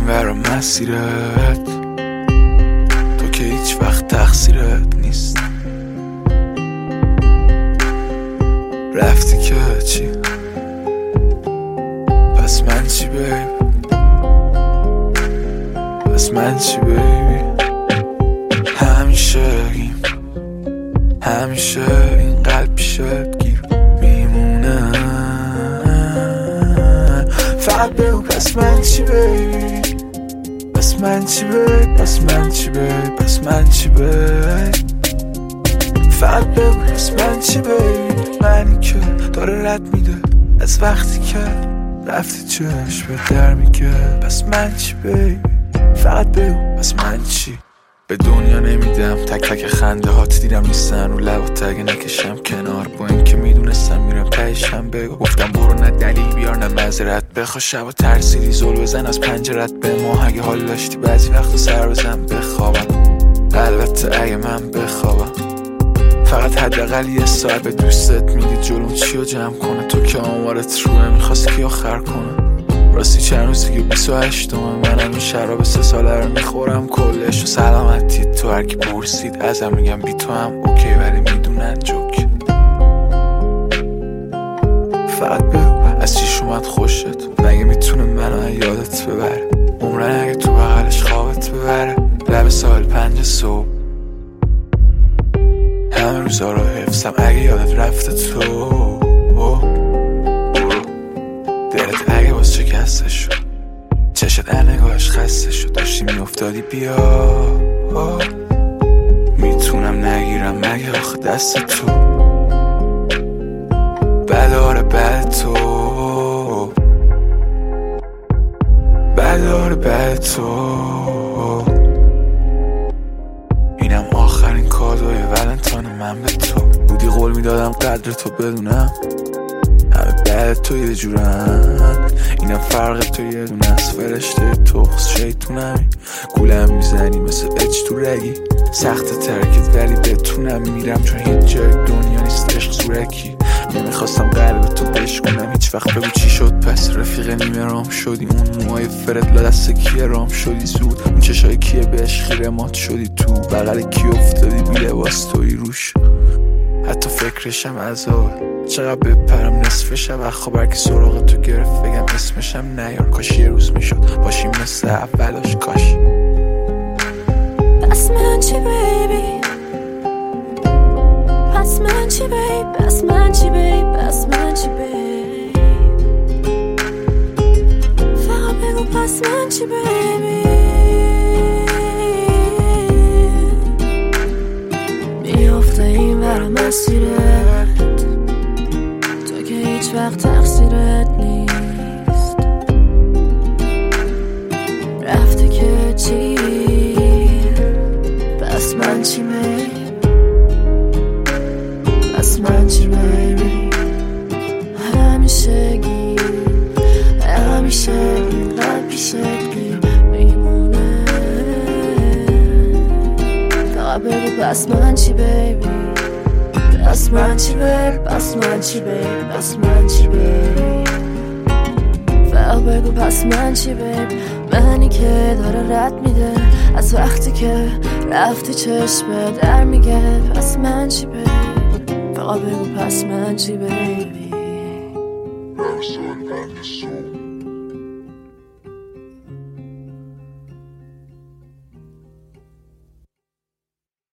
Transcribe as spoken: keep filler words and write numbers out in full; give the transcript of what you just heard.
ور مسیرت، تو که هیچ وقت تقصیرت نیست. رفتی که چی؟ پس من چی بیبی؟ پس من چی بیبی؟ همیشه گیم، همیشه این قلب پیشت گیر میمونه. فقط بگو پس من چی بیبی؟ پس من چی بیبی؟ پس من چی بیبی؟ پس من چی بیبی؟ فقط بگو پس من چی بیبی؟ منی که داره رد میده از وقتی که رفتی چشم به در میگه پس من چی بیبی؟ فقط بگو پس من چی؟ به دنیا نمیدم تک تک خنده هات دیدم نیستن رو لبات اگه نکشم کنار، با این که میدونستم میرم تهشم بگو. گفتم برو نه دلیل بیار نه معذرت بخوا، شبا ترسیدی زل بزن از پنجرت به ما. اگه حال داشتی بعضی وقتا سر بزن بخوابم، البته اگه من بخوابم. فقط حداقل یه ساعت به دوستت میدی جلوم چیو جمع کنه، تو که آمارت روه میخواست کی آخر کنه. راستی چند روزی که بیست و هشتمه منم این شراب سه ساله رو میخورم کلش و سلامتی. تو هرکی پرسید ازم میگم بی تو هم اوکی ولی میدونن جوک. فقط بگو از چیش اومد خوشت، مگه میتونه منو یادت ببره؟ عمرن اگه تو بغلش خوابت ببره لب ساحل پنج صبح. همه روزا رو حفظم اگه یادت رفته تو دلت اگه باز شکسته شد، چشت نگاهش خسته شد، داشتی میافتادی بیا میتونم نگیرم مگه آخه دست تو بداره بد تو بداره بد تو. اینم آخرین کادوی ولنتاین من به تو بودی، قول میدادم قدر تو بدونم همه بعد تو یه جورن. اینم فرق تو یه دونه از فرشته تخص شیطونمی، گولم میزنی مثل اچ تو رگی. سخت ترکت ولی بتونم میرم چون هیچ جای دنیا نیست عشق زورکی. نمیخواستم قلب تو بشکنم هیچ وقت، بگو چی شد پس رفیق نیمه رام شدی. اون موهای فرد لا دست کیه رام شدی زود، اون چشای کیه بهش خیره مات شدی تو بغل کی افتادی بی لباس توی روش. حتی فکرشم عذاب چقدر بپرم نصف شب خبر که سراغ تو گرفت بگم اسمشم نیار. کاش یه روز میشد باشیم مثل اولاش کاش. پس من چی بیبی؟ پس من چی بیبی؟ پس من چی بیبی؟ پس من چی بیبی؟ فقط بگو پس من چی بیبی؟ میافته این ور مسیرت، تو که هیچ وقت تقصیرت نیست. رفته که چی؟ پس من چی بیبی؟ پس من چی بیبی؟ همیشه گیر همیشه قلب پیشت گیر میمونه. فقط بگو پس من چی بیبی؟ پس من چی بیبی؟ پس من چی بیبی؟ پس من چی بیبی؟ فقط بگو پس من چی بیبی؟ منی که داره رد میده از وقتی که رفتی چشم در میگه پس من چی بیبی؟ فقط بگو پس من چی بیبی؟